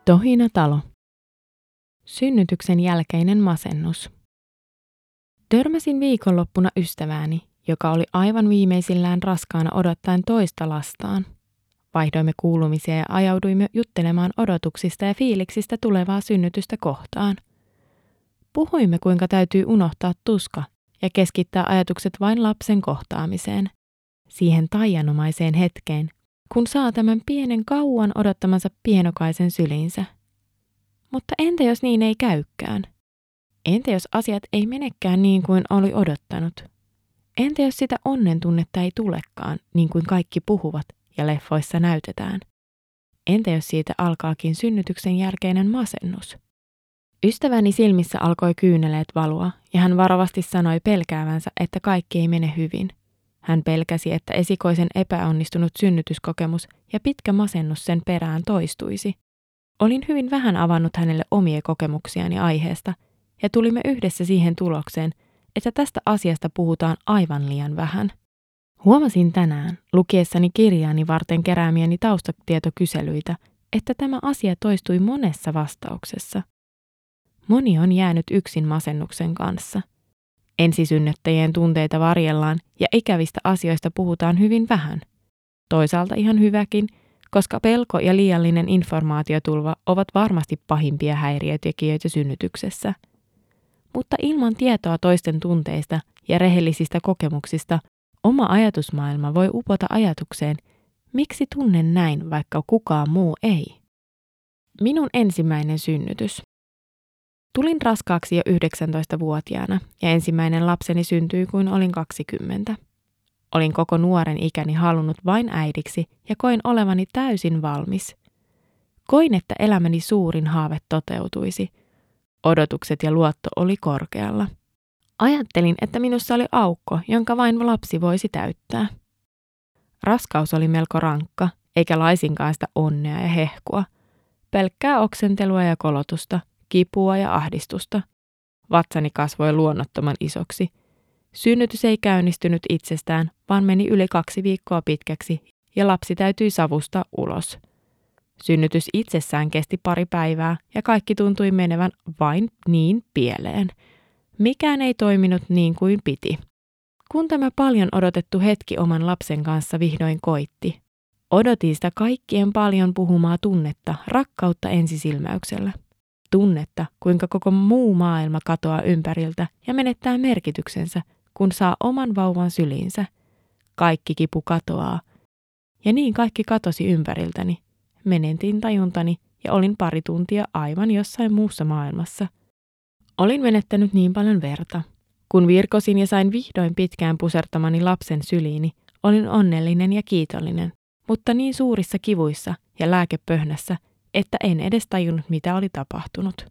Tohinatalo. Synnytyksen jälkeinen masennus. Törmäsin viikonloppuna ystävääni, joka oli aivan viimeisillään raskaana odottaen toista lastaan. Vaihdoimme kuulumisia ja ajauduimme juttelemaan odotuksista ja fiiliksistä tulevaa synnytystä kohtaan. Puhuimme, kuinka täytyy unohtaa tuska ja keskittää ajatukset vain lapsen kohtaamiseen, siihen taianomaiseen hetkeen, kun saa tämän pienen kauan odottamansa pienokaisen syliinsä. Mutta entä jos niin ei käykään? Entä jos asiat ei menekään niin kuin oli odottanut? Entä jos sitä onnen tunnetta ei tulekaan niin kuin kaikki puhuvat ja leffoissa näytetään? Entä jos siitä alkaakin synnytyksen jälkeinen masennus? Ystäväni silmissä alkoi kyyneleet valua ja hän varovasti sanoi pelkäävänsä, että kaikki ei mene hyvin. Hän pelkäsi, että esikoisen epäonnistunut synnytyskokemus ja pitkä masennus sen perään toistuisi. Olin hyvin vähän avannut hänelle omia kokemuksiani aiheesta ja tulimme yhdessä siihen tulokseen, että tästä asiasta puhutaan aivan liian vähän. Huomasin tänään, lukiessani kirjaani varten keräämiäni taustatietokyselyitä, että tämä asia toistui monessa vastauksessa. Moni on jäänyt yksin masennuksen kanssa. Ensisynnyttäjien tunteita varjellaan ja ikävistä asioista puhutaan hyvin vähän. Toisaalta ihan hyväkin, koska pelko ja liiallinen informaatiotulva ovat varmasti pahimpia häiriötekijöitä synnytyksessä. Mutta ilman tietoa toisten tunteista ja rehellisistä kokemuksista oma ajatusmaailma voi upota ajatukseen, miksi tunnen näin, vaikka kukaan muu ei. Minun ensimmäinen synnytys. Tulin raskaaksi jo 19-vuotiaana ja ensimmäinen lapseni syntyi kuin olin 20. Olin koko nuoren ikäni halunnut vain äidiksi ja koin olevani täysin valmis. Koin, että elämäni suurin haave toteutuisi. Odotukset ja luotto oli korkealla. Ajattelin, että minussa oli aukko, jonka vain lapsi voisi täyttää. Raskaus oli melko rankka, eikä laisinkaan sitä onnea ja hehkua. Pelkkää oksentelua ja kolotusta, kipua ja ahdistusta. Vatsani kasvoi luonnottoman isoksi. Synnytys ei käynnistynyt itsestään, vaan meni yli 2 viikkoa pitkäksi ja lapsi täytyi savustaa ulos. Synnytys itsessään kesti pari päivää ja kaikki tuntui menevän vain niin pieleen. Mikään ei toiminut niin kuin piti. Kun tämä paljon odotettu hetki oman lapsen kanssa vihdoin koitti, odotin sitä kaikkien paljon puhumaa tunnetta, rakkautta ensisilmäyksellä. Tunnetta, kuinka koko muu maailma katoaa ympäriltä ja menettää merkityksensä, kun saa oman vauvan syliinsä. Kaikki kipu katoaa. Ja niin kaikki katosi ympäriltäni. Menetin tajuntani ja olin pari tuntia aivan jossain muussa maailmassa. Olin menettänyt niin paljon verta. Kun virkosin ja sain vihdoin pitkään pusertamani lapsen syliini, olin onnellinen ja kiitollinen, mutta niin suurissa kivuissa ja lääkepöhnässä, että en edes tajunnut, mitä oli tapahtunut.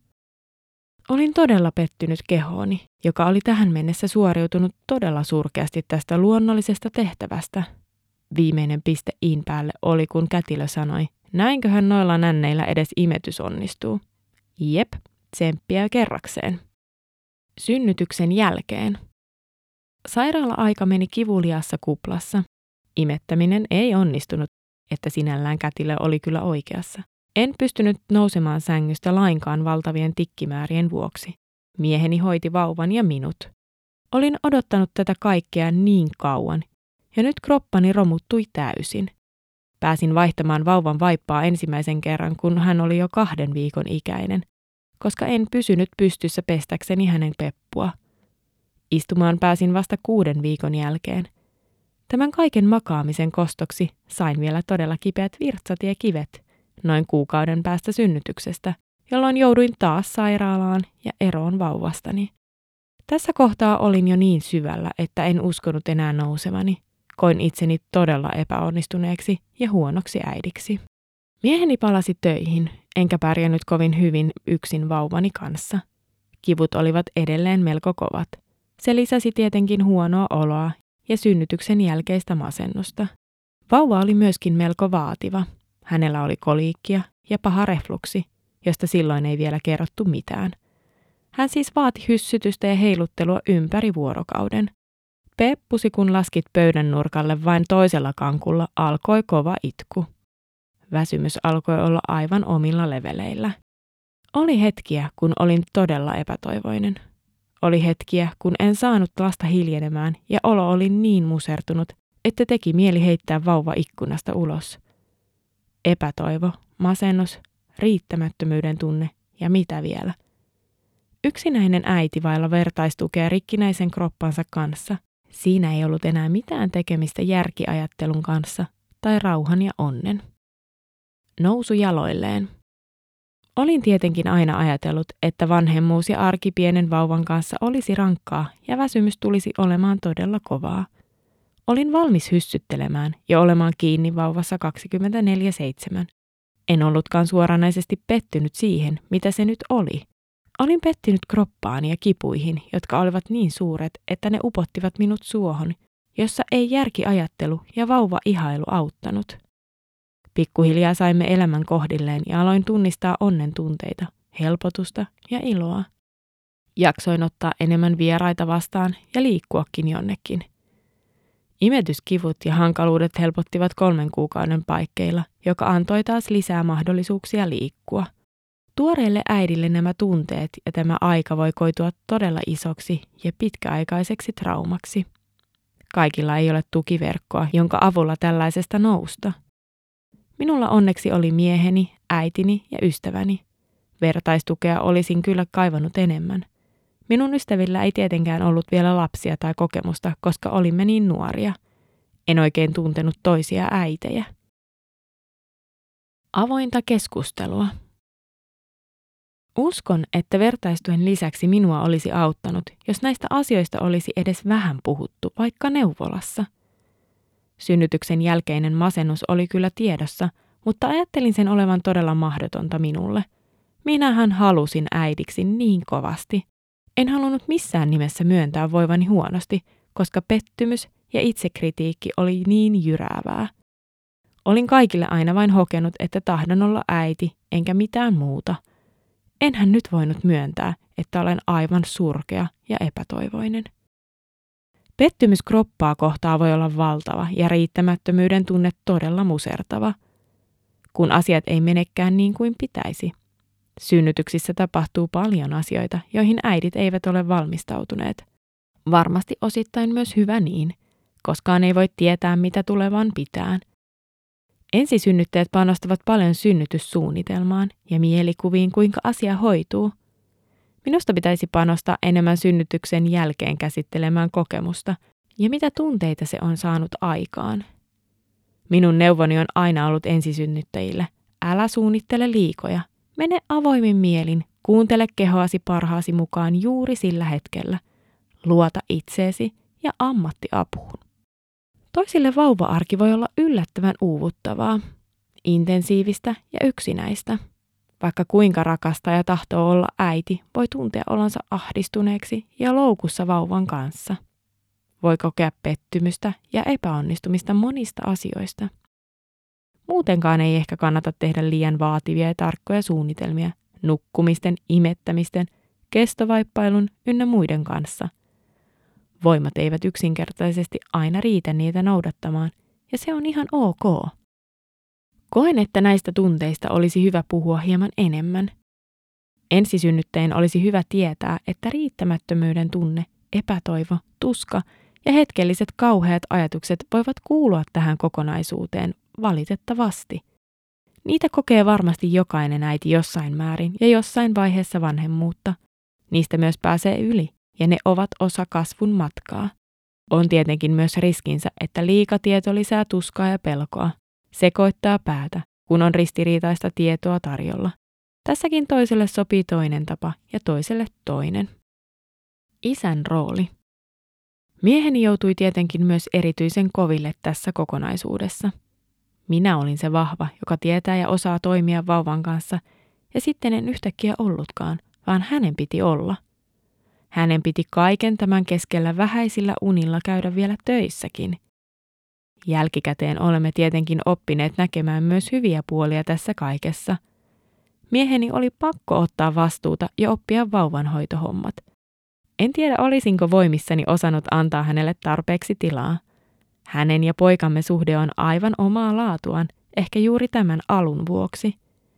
Olin todella pettynyt kehooni, joka oli tähän mennessä suoriutunut todella surkeasti tästä luonnollisesta tehtävästä. Viimeinen piste iin päälle oli, kun kätilö sanoi, näinköhän noilla nänneillä edes imetys onnistuu. Jep, tsemppiä kerrakseen. Synnytyksen jälkeen. Sairaala-aika meni kivuliaassa kuplassa. Imettäminen ei onnistunut, että sinällään kätilö oli kyllä oikeassa. En pystynyt nousemaan sängystä lainkaan valtavien tikkimäärien vuoksi. Mieheni hoiti vauvan ja minut. Olin odottanut tätä kaikkea niin kauan, ja nyt kroppani romuttui täysin. Pääsin vaihtamaan vauvan vaippaa ensimmäisen kerran, kun hän oli jo 2 viikon ikäinen, koska en pysynyt pystyssä pestäkseni hänen peppua. Istumaan pääsin vasta 6 viikon jälkeen. Tämän kaiken makaamisen kostoksi sain vielä todella kipeät virtsat ja kivet, noin kuukauden päästä synnytyksestä, jolloin jouduin taas sairaalaan ja eroon vauvastani. Tässä kohtaa olin jo niin syvällä, että en uskonut enää nousevani. Koin itseni todella epäonnistuneeksi ja huonoksi äidiksi. Mieheni palasi töihin, enkä pärjännyt kovin hyvin yksin vauvani kanssa. Kivut olivat edelleen melko kovat. Se lisäsi tietenkin huonoa oloa ja synnytyksen jälkeistä masennusta. Vauva oli myöskin melko vaativa. Hänellä oli koliikkia ja paha refluksi, josta silloin ei vielä kerrottu mitään. Hän siis vaati hyssytystä ja heiluttelua ympäri vuorokauden. Peppusi, kun laskit pöydän nurkalle vain toisella kankulla, alkoi kova itku. Väsymys alkoi olla aivan omilla leveleillä. Oli hetkiä, kun olin todella epätoivoinen. Oli hetkiä, kun en saanut lasta hiljenemään ja olo oli niin musertunut, että teki mieli heittää vauva ikkunasta ulos. Epätoivo, masennus, riittämättömyyden tunne ja mitä vielä. Yksinäinen äiti vailla vertaistukea rikkinäisen kroppansa kanssa. Siinä ei ollut enää mitään tekemistä järkiajattelun kanssa tai rauhan ja onnen. Nousu jaloilleen. Olin tietenkin aina ajatellut, että vanhemmuus ja arki pienen vauvan kanssa olisi rankkaa ja väsymys tulisi olemaan todella kovaa. Olin valmis hyssyttelemään ja olemaan kiinni vauvassa 24/7. En ollutkaan suoranaisesti pettynyt siihen, mitä se nyt oli. Olin pettynyt kroppaani ja kipuihin, jotka olivat niin suuret, että ne upottivat minut suohon, jossa ei järkiajattelu ja vauva-ihailu auttanut. Pikkuhiljaa saimme elämän kohdilleen ja aloin tunnistaa onnen tunteita, helpotusta ja iloa. Jaksoin ottaa enemmän vieraita vastaan ja liikkuakin jonnekin. Imetyskivut ja hankaluudet helpottivat 3 kuukauden paikkeilla, joka antoi taas lisää mahdollisuuksia liikkua. Tuoreelle äidille nämä tunteet ja tämä aika voi koitua todella isoksi ja pitkäaikaiseksi traumaksi. Kaikilla ei ole tukiverkkoa, jonka avulla tällaisesta nousta. Minulla onneksi oli mieheni, äitini ja ystäväni. Vertaistukea olisin kyllä kaivannut enemmän. Minun ystävillä ei tietenkään ollut vielä lapsia tai kokemusta, koska olimme niin nuoria. En oikein tuntenut toisia äitejä. Avointa keskustelua. Uskon, että vertaistuen lisäksi minua olisi auttanut, jos näistä asioista olisi edes vähän puhuttu, vaikka neuvolassa. Synnytyksen jälkeinen masennus oli kyllä tiedossa, mutta ajattelin sen olevan todella mahdotonta minulle. Minähän halusin äidiksi niin kovasti. En halunnut missään nimessä myöntää voivani huonosti, koska pettymys ja itsekritiikki oli niin jyräävää. Olin kaikille aina vain hokenut, että tahdon olla äiti, enkä mitään muuta. Enhän nyt voinut myöntää, että olen aivan surkea ja epätoivoinen. Pettymys kroppaa kohtaa voi olla valtava ja riittämättömyyden tunne todella musertava, kun asiat ei menekään niin kuin pitäisi. Synnytyksissä tapahtuu paljon asioita, joihin äidit eivät ole valmistautuneet. Varmasti osittain myös hyvä niin, koskaan ei voi tietää, mitä tulevan pitää. Ensisynnyttäjät panostavat paljon synnytyssuunnitelmaan ja mielikuviin, kuinka asia hoituu. Minusta pitäisi panostaa enemmän synnytyksen jälkeen käsittelemään kokemusta ja mitä tunteita se on saanut aikaan. Minun neuvoni on aina ollut ensisynnyttäjille: älä suunnittele liikoja. Mene avoimin mielin, kuuntele kehoasi parhaasi mukaan juuri sillä hetkellä. Luota itseesi ja ammattiapuun. Toisille vauva-arki voi olla yllättävän uuvuttavaa, intensiivistä ja yksinäistä. Vaikka kuinka rakastaa ja tahtoo olla äiti, voi tuntea olonsa ahdistuneeksi ja loukussa vauvan kanssa. Voi kokea pettymystä ja epäonnistumista monista asioista. Muutenkaan ei ehkä kannata tehdä liian vaativia ja tarkkoja suunnitelmia nukkumisten, imettämisten, kestovaippailun ynnä muiden kanssa. Voimat eivät yksinkertaisesti aina riitä niitä noudattamaan, ja se on ihan ok. Koen, että näistä tunteista olisi hyvä puhua hieman enemmän. Ensisynnyttäjän olisi hyvä tietää, että riittämättömyyden tunne, epätoivo, tuska ja hetkelliset kauheat ajatukset voivat kuulua tähän kokonaisuuteen valitettavasti. Niitä kokee varmasti jokainen äiti jossain määrin ja jossain vaiheessa vanhemmuutta. Niistä myös pääsee yli, ja ne ovat osa kasvun matkaa. On tietenkin myös riskinsä, että liikatieto lisää tuskaa ja pelkoa, sekoittaa päätä, kun on ristiriitaista tietoa tarjolla. Tässäkin toiselle sopii toinen tapa ja toiselle toinen. Isän rooli. Mieheni joutui tietenkin myös erityisen koville tässä kokonaisuudessa. Minä olin se vahva, joka tietää ja osaa toimia vauvan kanssa, ja sitten en yhtäkkiä ollutkaan, vaan hänen piti olla. Hänen piti kaiken tämän keskellä vähäisillä unilla käydä vielä töissäkin. Jälkikäteen olemme tietenkin oppineet näkemään myös hyviä puolia tässä kaikessa. Mieheni oli pakko ottaa vastuuta ja oppia vauvanhoitohommat. En tiedä, olisinko voimissani osannut antaa hänelle tarpeeksi tilaa. Hänen ja poikamme suhde on aivan omaa laatuaan, ehkä juuri tämän alun vuoksi.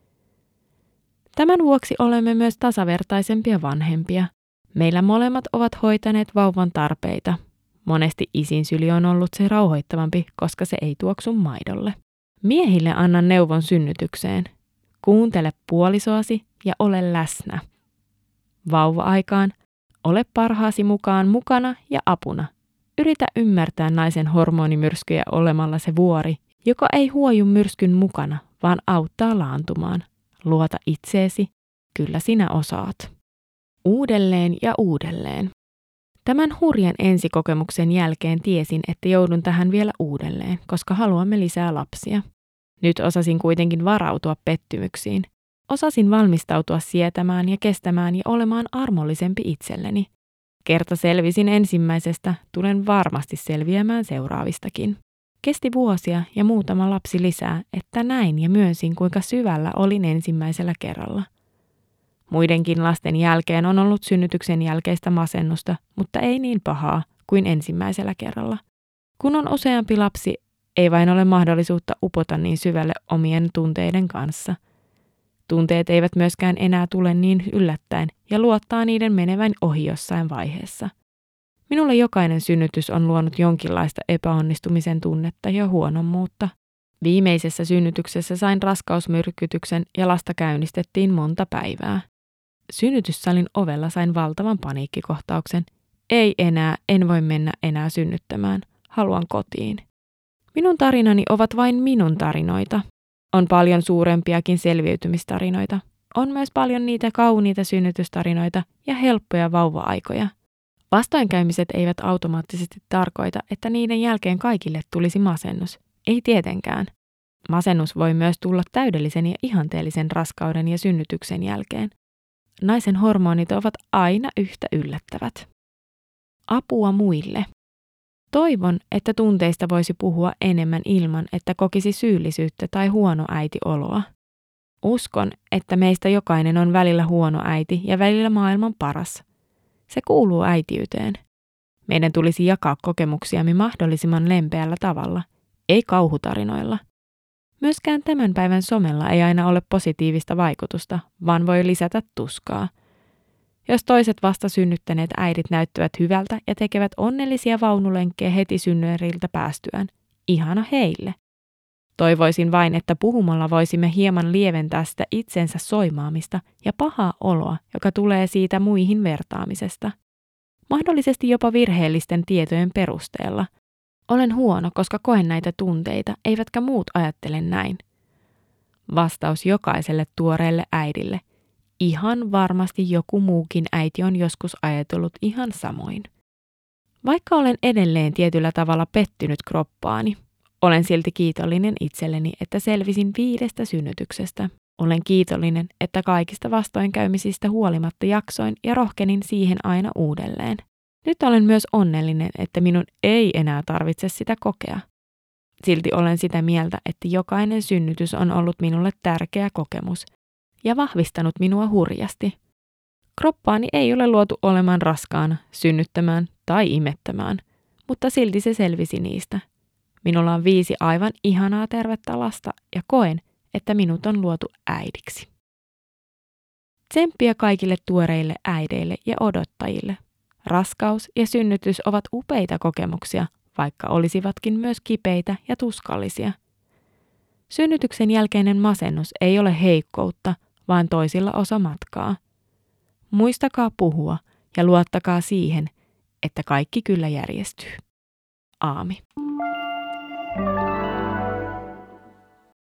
Tämän vuoksi olemme myös tasavertaisempia vanhempia. Meillä molemmat ovat hoitaneet vauvan tarpeita. Monesti isin syli on ollut se rauhoittavampi, koska se ei tuoksu maidolle. Miehille annan neuvon synnytykseen. Kuuntele puolisoasi ja ole läsnä. Vauva-aikaan ole parhaasi mukaan mukana ja apuna. Yritä ymmärtää naisen hormonimyrskyjä olemalla se vuori, joka ei huoju myrskyn mukana, vaan auttaa laantumaan. Luota itseesi, kyllä sinä osaat. Uudelleen ja uudelleen. Tämän hurjan ensikokemuksen jälkeen tiesin, että joudun tähän vielä uudelleen, koska haluamme lisää lapsia. Nyt osasin kuitenkin varautua pettymyksiin. Osasin valmistautua sietämään ja kestämään ja olemaan armollisempi itselleni. Kerta selvisin ensimmäisestä, tulen varmasti selviämään seuraavistakin. Kesti vuosia ja muutama lapsi lisää, että näin ja myönsin, kuinka syvällä olin ensimmäisellä kerralla. Muidenkin lasten jälkeen on ollut synnytyksen jälkeistä masennusta, mutta ei niin pahaa kuin ensimmäisellä kerralla. Kun on useampi lapsi, ei vain ole mahdollisuutta upota niin syvälle omien tunteiden kanssa. Tunteet eivät myöskään enää tule niin yllättäen ja luottaa niiden menevän ohi jossain vaiheessa. Minulle jokainen synnytys on luonut jonkinlaista epäonnistumisen tunnetta ja huonommuutta. Viimeisessä synnytyksessä sain raskausmyrkytyksen ja lasta käynnistettiin monta päivää. Synnytyssalin ovella sain valtavan paniikkikohtauksen. Ei enää, en voi mennä enää synnyttämään. Haluan kotiin. Minun tarinani ovat vain minun tarinoita. On paljon suurempiakin selviytymistarinoita. On myös paljon niitä kauniita synnytystarinoita ja helppoja vauva-aikoja. Vastoinkäymiset eivät automaattisesti tarkoita, että niiden jälkeen kaikille tulisi masennus. Ei tietenkään. Masennus voi myös tulla täydellisen ja ihanteellisen raskauden ja synnytyksen jälkeen. Naisen hormonit ovat aina yhtä yllättävät. Apua muille. Toivon, että tunteista voisi puhua enemmän ilman, että kokisi syyllisyyttä tai huono äitioloa. Uskon, että meistä jokainen on välillä huono äiti ja välillä maailman paras. Se kuuluu äitiyteen. Meidän tulisi jakaa kokemuksiamme mahdollisimman lempeällä tavalla, ei kauhutarinoilla. Myöskään tämän päivän somella ei aina ole positiivista vaikutusta, vaan voi lisätä tuskaa. Jos toiset vasta synnyttäneet äidit näyttävät hyvältä ja tekevät onnellisia vaunulenkkejä heti synnyriltä päästyään, ihana heille. Toivoisin vain, että puhumalla voisimme hieman lieventää sitä itsensä soimaamista ja pahaa oloa, joka tulee siitä muihin vertaamisesta. Mahdollisesti jopa virheellisten tietojen perusteella. Olen huono, koska koen näitä tunteita, eivätkä muut ajattele näin. Vastaus jokaiselle tuoreelle äidille. Ihan varmasti joku muukin äiti on joskus ajatellut ihan samoin. Vaikka olen edelleen tietyllä tavalla pettynyt kroppaani, olen silti kiitollinen itselleni, että selvisin 5 synnytyksestä. Olen kiitollinen, että kaikista vastoinkäymisistä huolimatta jaksoin ja rohkenin siihen aina uudelleen. Nyt olen myös onnellinen, että minun ei enää tarvitse sitä kokea. Silti olen sitä mieltä, että jokainen synnytys on ollut minulle tärkeä kokemus ja vahvistanut minua hurjasti. Kroppaani ei ole luotu olemaan raskaana, synnyttämään tai imettämään, mutta silti se selvisi niistä. Minulla on 5 aivan ihanaa tervettä lasta ja koen, että minut on luotu äidiksi. Tsemppiä kaikille tuoreille äideille ja odottajille. Raskaus ja synnytys ovat upeita kokemuksia, vaikka olisivatkin myös kipeitä ja tuskallisia. Synnytyksen jälkeinen masennus ei ole heikkoutta, vaan toisilla osa matkaa. Muistakaa puhua ja luottakaa siihen, että kaikki kyllä järjestyy. Aami.